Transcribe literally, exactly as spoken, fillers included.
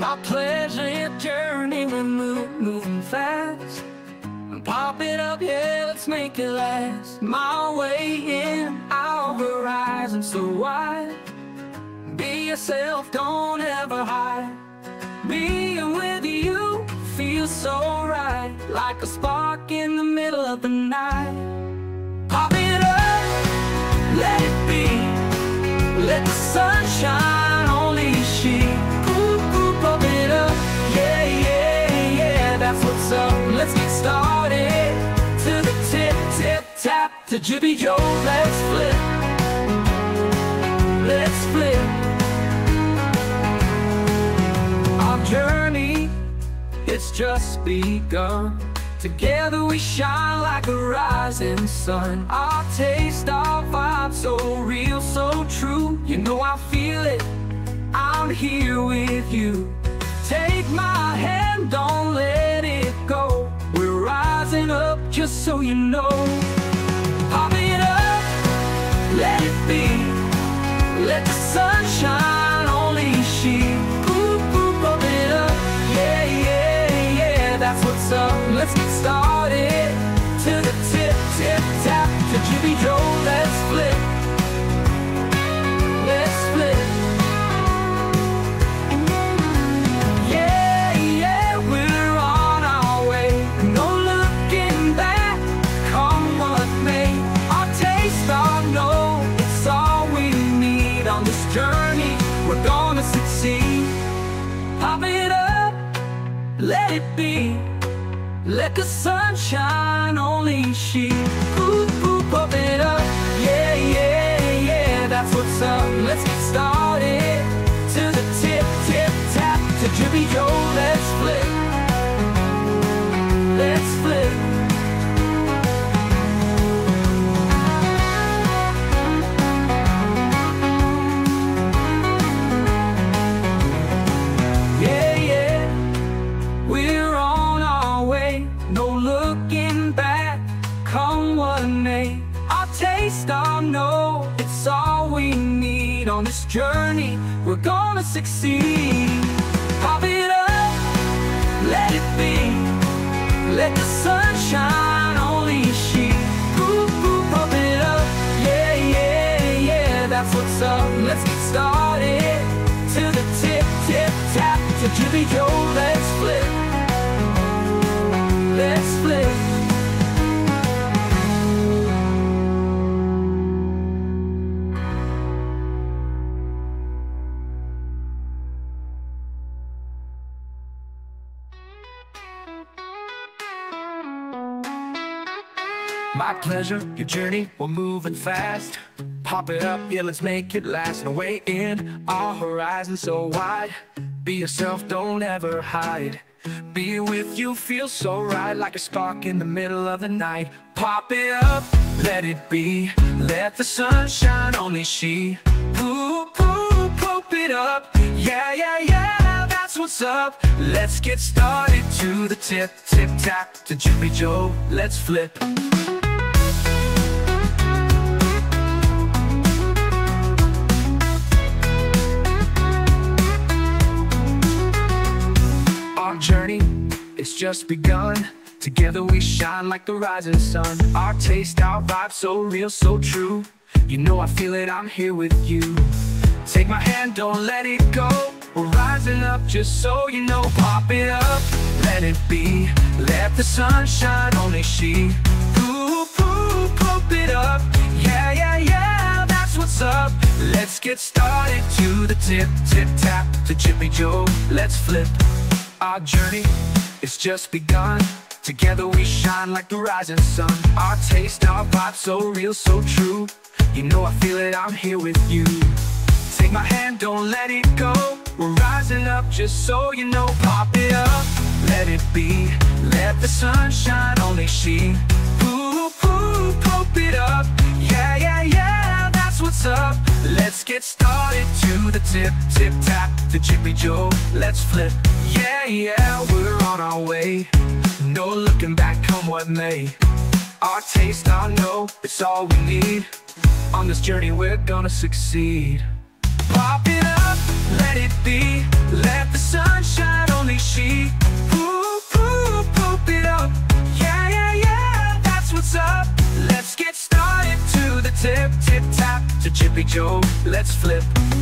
My pleasure journey, we move, moving fast. Pop it up, yeah, let's make it last. My way in, our horizon so wide. Be yourself, don't ever hide. Being with you feels so right, like a spark in the middle of the night. Pop it up, let it be. Let the sun shine, only she. Ooh, ooh, pop it up, yeah, yeah, yeah, that's what's up. Let's get started. To the tip, tip, tap, to Jippy Joe, let's flip. Let's flip. Our journey, it's just begun. Together we shine like a rising sun. Our taste, our vibe, so real, so true. You know I feel it, I'm here with you. Take my hand, don't let it go. We're rising up, just so you know. Pop it up, let it be. Let the sun shine, only she. Ooh, ooh, pop it up, yeah, yeah, yeah, that's what's up. Let's get started. To the tip, tip, tap, to Jippy Joe, let's flip. Let's flip. Yeah, yeah, we're on our way. No looking back, come what may. Our taste, our know, it's all we need. On this journey, we're gonna succeed. Pop it up, let it be. Let the sun shine, only she. Ooh, ooh, pop it up, yeah, yeah, yeah, that's what's up. Let's get started. To the tip, tip, tap, to Jippy Joe, let's flip. Let's flip. Yeah, yeah, we're on our way. No looking back, come what may. Our taste, our know, it's all we need. On this journey, we're gonna succeed. Pop it up, let it be. Let the sun shine, only she. Ooh, ooh, pop it up, yeah, yeah, yeah, that's what's up. Let's get started. To the tip, tip, tap, to Jippy Joe, let's flip. Let's flip. My pleasure, your journey, we're moving fast. Pop it up, yeah, let's make it last. No way in, our horizon so wide. Be yourself, don't ever hide. Be with you feels so right, like a spark in the middle of the night. Pop it up, let it be. Let the sun shine, only she. Ooh, ooh, pop it up, yeah, yeah, yeah, that's what's up. Let's get started. To the tip, tip, tap, to Jippy Joe, let's flip. Our journey, it's just begun. Together we shine like the rising sun. Our taste, our vibe, so real, so true. You know I feel it, I'm here with you. Take my hand, don't let it go. We're rising up, just so you know. Pop it up, let it be. Let the sun shine, only she. Ooh, ooh, pop it up, yeah, yeah, yeah, that's what's up. Let's get started. To the tip, tip, tap, to Jippy Joe, let's flip. Our journey, it's just begun. Together we shine like the rising sun. Our taste, our vibe, so real, so true. You know I feel it, I'm here with you. Take my hand, don't let it go. We're rising up, just so you know. Pop it up, let it be. Let the sun shine, only she. Ooh, ooh, pop it up, yeah, yeah, yeah, that's what's up. Let's get started. To the tip, tip, tap, to Jippy Joe, let's flip. Yeah, yeah, we're on our way. No looking back, come what may. Our taste, our know, it's all we need. On this journey, we're gonna succeed. Pop it up, let it be. Let the sun shine. to Chippy Joe, let's flip.